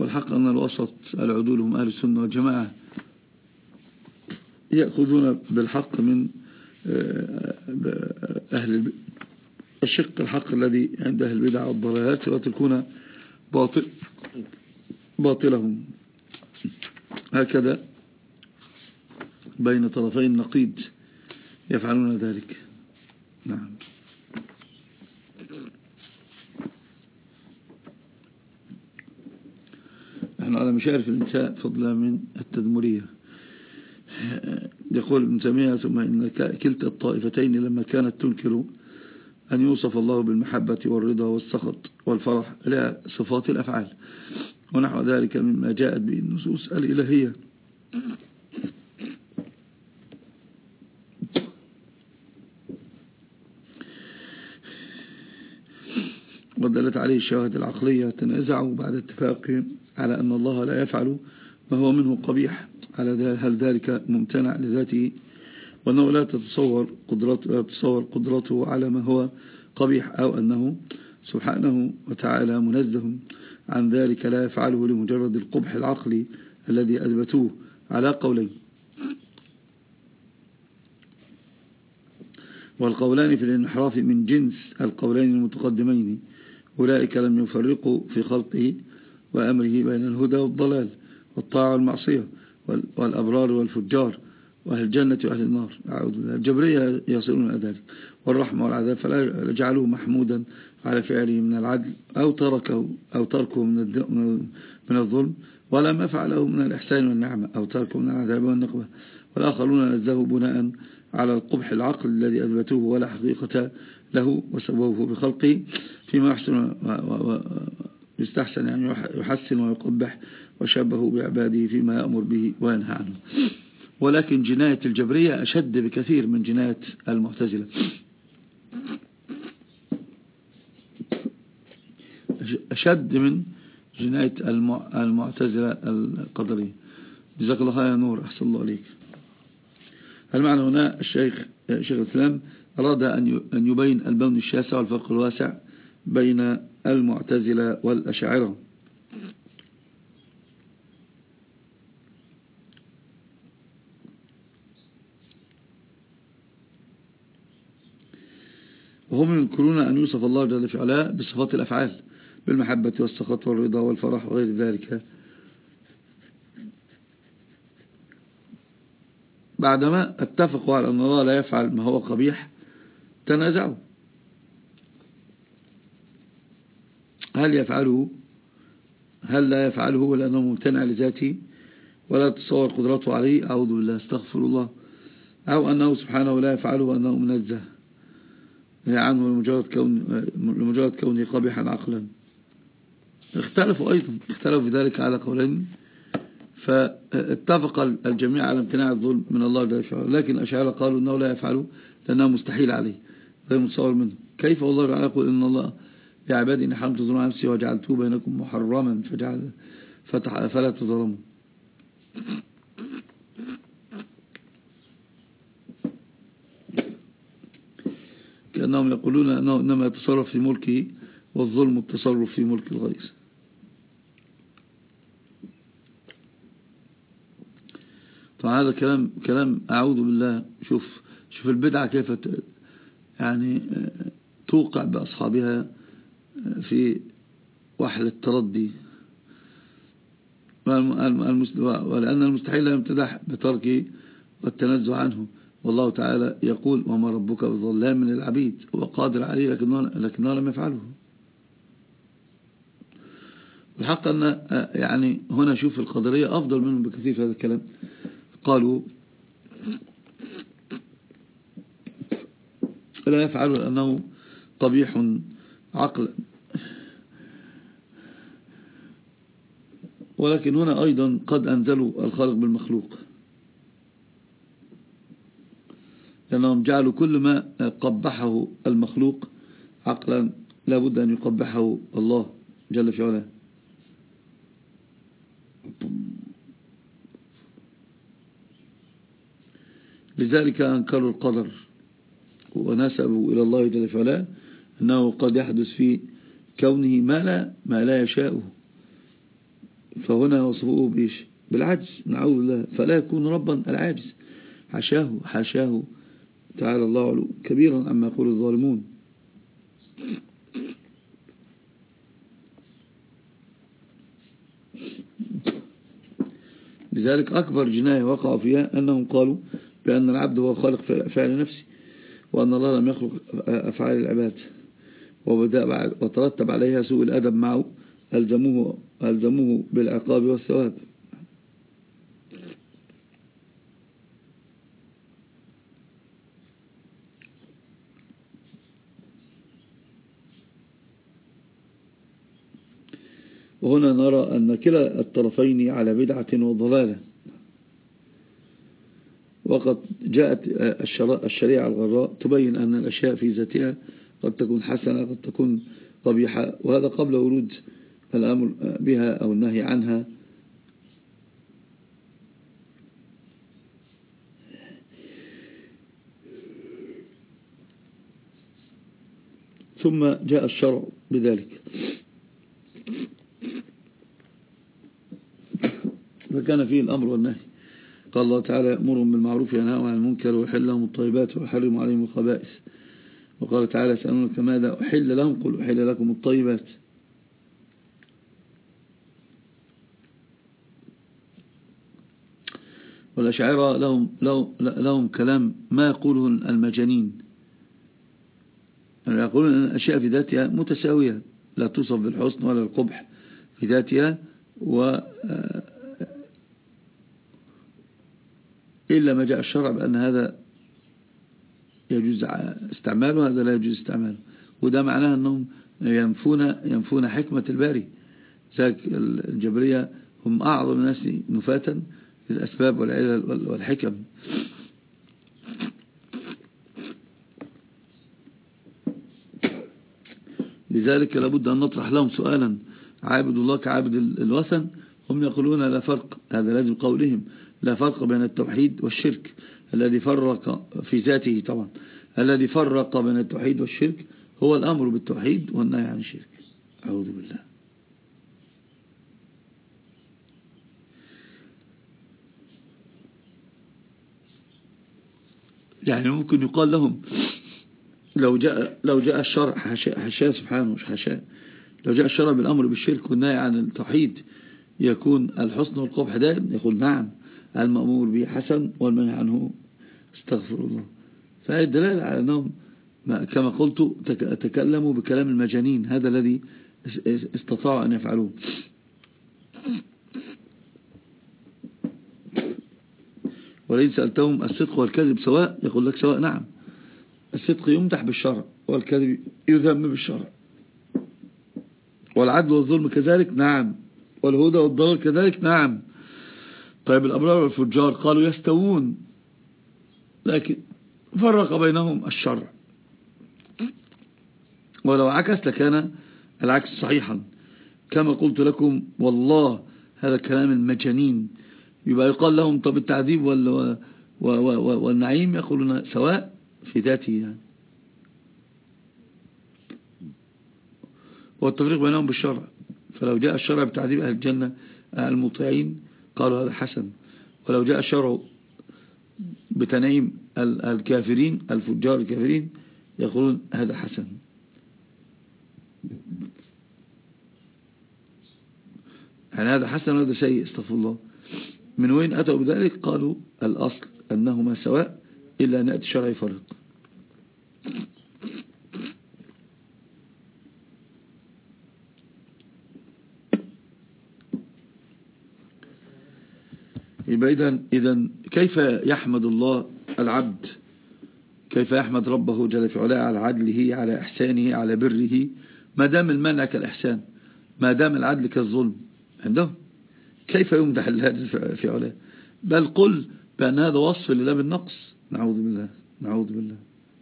والحق أن الوسط العدول هم أهل السنة والجماعة يأخذون بالحق من أهل الشق الحق الذي عند أهل البدع والضلالات وتكون باطلهم. هكذا بين طرفي النقيض يفعلون ذلك. نعم. نحن على مشارف الإنساء فضلا من التدمرية. يقول ابن تيمية: ثم إن كلتا الطائفتين لما كانت تنكر أن يوصف الله بالمحبة والرضا والسخط والفرح لا صفات الأفعال ونحو ذلك مما جاءت به النصوص الإلهية ودلت عليه الشواهد العقلية، تنازعوا بعد اتفاقهم على أن الله لا يفعل ما هو منه قبيح، هل ذلك ممتنع لذاته، وأنه لا تتصور قدرته على ما هو قبيح، أو أنه سبحانه وتعالى منزه عن ذلك لا يفعله لمجرد القبح العقلي الذي أثبتوه على قولين. والقولان في الانحراف من جنس القولين المتقدمين، أولئك لم يفرقوا في خلقه وأمره بين الهدى والضلال والطاعة والمعصية والأبرار والفجار وأهل الجنة وأهل النار. الجبرية يصلون إلى ذلك، والرحمة والعذاب فلا يجعله محمودا على فعله من العدل أو تركه من الظلم، ولا ما فعله من الإحسان والنعمة أو تركه من العذاب والنقمة. والآخرون نزهوا بناء على القبح العقل الذي أثبتوه ولا حقيقة له، وسبوه بخلقه فيما يحسن ويستحسن، يعني يحسن ويقبح، وشبهه بعباده فيما يأمر به وينهى عنه. ولكن جناية الجبرية أشد بكثير من جناية المعتزلة، أشد من جناية المعتزلة القدرية. جزاك الله خير يا نور، أحسن الله عليك. المعنى هنا شيخ الإسلام أراد أن يبين البون الشاسع والفرق الواسع بين المعتزلة والأشاعرة. وهم ينكرون أن يوصف الله جل في علاه بصفات الأفعال بالمحبة والسخط والرضا والفرح وغير ذلك، بعدما اتفقوا على أن الله لا يفعل ما هو قبيح تنازعوا هل يفعله هل لا يفعله لأنه ممتنع لذاته ولا تتصور قدرته عليه، أعوذ بالله استغفر الله، أو أنه سبحانه لا يفعله وأنه منزه عنه لمجرد كونه قبيحا عقلا. اختلفوا في ذلك على قولين، فاتفق الجميع على امتناع الظلم من الله جل وعلا، لكن الأشاعرة قالوا أنه لا يفعله لأنه مستحيل عليه غير متصور منه. كيف والله تعالى يقول إن الله يا عبادي إني حرمت الظلم على نفسي وجعلته بينكم محرما فلا تظلموا. كأنهم يقولون أنه إنما يتصرف في ملكه والظلم التصرف في ملك الغير. فهذا كلام أعوذ بالله. شوف البدعة كيف يعني توقع بأصحابها في وحل التردي، ولأن المستحيل لا يمتدح بتركه والتنزه عنه، والله تعالى يقول وما ربك بظلام من العبيد، هو قادر عليه لكنه لم يفعله. الحق أن يعني هنا شوف القدرية أفضل منهم بكثير في هذا الكلام. قالوا لا يفعل لأنه قبيح عقلا، ولكن هنا أيضا قد أنزلوا الخالق بالمخلوق، لأنهم جعلوا كل ما قبحه المخلوق عقلا لابد أن يقبحه الله جل في علاه. لذلك أنكروا القدر ونسبوا إلى الله جل في علاه أنه قد يحدث في كونه ما لا يشاءه، فهنا وصفه بالعجز، نعوذ بالله، فلا يكون ربا العاجز، حاشاه حاشاه تعالى الله علو كبيرا عما يقول الظالمون. لذلك أكبر جناية وقعوا فيها أنهم قالوا بأن العبد هو خالق فعل نفسه، وأن الله لم يخلق أفعال العباد، وترتب عليها سوء الأدب معه، ألزموه بالعقاب والثواب. وهنا نرى أن كلا الطرفين على بدعة وضلالة، وقد جاءت الشريعة الغراء تبين أن الأشياء في ذاتها قد تكون حسنة قد تكون قبيحة، وهذا قبل ورود الأمر بها أو النهي عنها. ثم جاء الشرع بذلك، فكان فيه الأمر والنهي. قال الله تعالى: يأمرهم بالمعروف وينهاهم عن المنكر ويحل لهم الطيبات ويحرم عليهم الخبائث. وقال تعالى: يسألونك ماذا أحل لهم قل أحل لكم الطيبات. والأشاعرة لهم كلام ما يقوله المجانين، يعني يقولون أن الأشياء في ذاتها متساوية، لا توصف بالحسن ولا القبح في ذاتها، إلا ما جاء الشرع بأن هذا يجوز استعماله وهذا لا يجوز استعماله، وده معناه أنهم ينفون حكمة الباري. ذلك الجبرية هم أعظم الناس نفاة للأسباب والعلل والحكم. لذلك لابد أن نطرح لهم سؤالا: عابد الله كعابد الوثن؟ هم يقولون لا فرق، هذا لازم قولهم، لا فرق بين التوحيد والشرك. الذي فرق في ذاته طبعا، الذي فرق بين التوحيد والشرك هو الأمر بالتوحيد والنهي عن الشرك. أعوذ بالله. يعني ممكن يقال لهم لو جاء الشرع، حاشاه سبحانه مش حاشاه، لو جاء الشرع بالأمر بالشرك والنهي عن التوحيد يكون الحسن والقبح دائم؟ يقول نعم، المأمور به حسن والمنهي عنه استغفر الله. فهي الدلالة على أنهم كما قلت تكلموا بكلام المجانين، هذا الذي استطاعوا أن يفعلوه. ولئن سألتهم الصدق والكذب سواء، يقول لك سواء، نعم، الصدق يمدح بالشرع والكذب يذم بالشرع، والعدل والظلم كذلك، نعم، والهدى والضلال كذلك، نعم. طيب الأبرار والفجار قالوا يستوون، لكن فرق بينهم الشرع، ولو عكس لكان العكس صحيحا. كما قلت لكم والله هذا كلام المجانين. يبقى يقال لهم طب التعذيب والنعيم، يقولون سواء في ذاته يعني، والتفريق بينهم بالشرع. فلو جاء الشرع بتعذيب أهل الجنة المطيعين قالوا هذا حسن، ولو جاء الشرع بتنعيم الكافرين الفجار الكافرين يقولون هذا حسن. يعني هذا حسن وهذا سيء، استغفر الله. من وين أتوا بذلك؟ قالوا الأصل أنهما سواء إلا أن يأتي الشرع يفرق. إذن كيف يحمد الله العبد، كيف يحمد ربه جل في علاه على عدله، على إحسانه، على بره، ما دام المنع كالإحسان، ما دام العدل كالظلم عندهم، كيف يمدح الله في علاه؟ بل قل بأن هذا وصف لله بالنقص، نعوذ بالله، نعوذ بالله.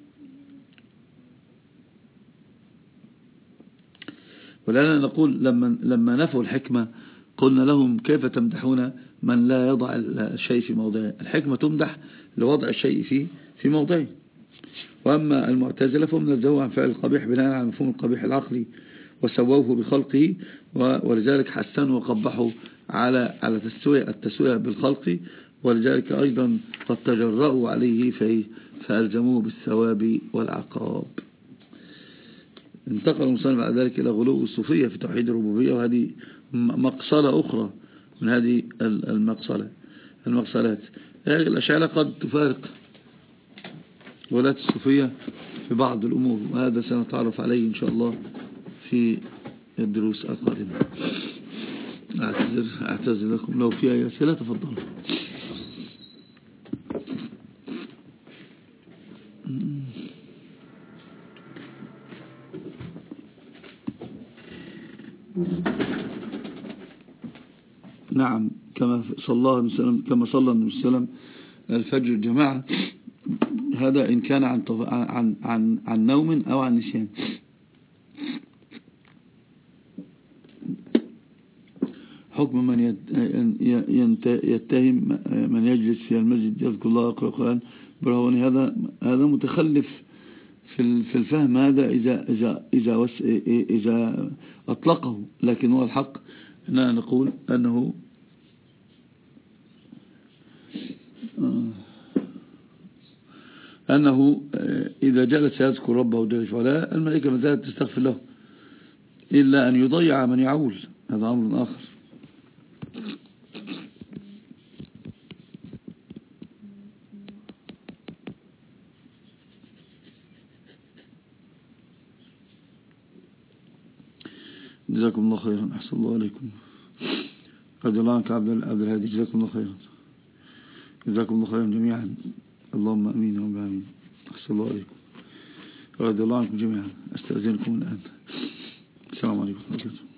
ولأننا نقول لما نفوا الحكمة قلنا لهم كيف تمدحون من لا يضع الشيء في موضعه؟ الحكمة تمدح لوضع الشيء في موضعه. وأما المعتزلة فهم نزهوا عن فعل القبيح بناء على مفهوم القبيح العقلي، وسووه بخلقه، ولذلك حسنوا وقبحوا على التسوية بالخلق، ولذلك أيضا قد تجرؤوا عليه فألزموه بالثواب والعقاب. انتقل المصنف بعد ذلك إلى غلو الصوفية في توحيد الربوبية، وهذه مقصلة أخرى من هذه المقصلات. الأشاعرة قد تفارق ولاة الصوفية في بعض الأمور، وهذا سنتعرف عليه إن شاء الله في الدروس القادمة. أعتذر لكم، لو في أي أسئلة تفضلوا. نعم، كما صلى النبي صلى الله عليه وسلم الفجر الجماعة، هذا إن كان عن نوم أو عن نسيان. حكم من يتهم من يجلس في المسجد يذكر الله ويقرأ القرآن برهواني، هذا متخلف في الفهم، هذا إذا أطلقه، لكن هو الحق أننا نقول أنه إذا جلس يذكر ربه جل وعلا الملائكة ما زالت تستغفر له، إلا أن يضيع من يعول، هذا أمر آخر. جزاكم الله خيرا، أحسن الله عليكم. رضي الله عنك عبد الهادي، جزاكم الله خيرا. جزاكم الله خيرا جميعا، اللهم أمين يا رب العالمين. أحسن الله عليكم، رضي الله عنكم جميعا. أستأذنكم الآن. السلام عليكم ورحمة الله وبركاته.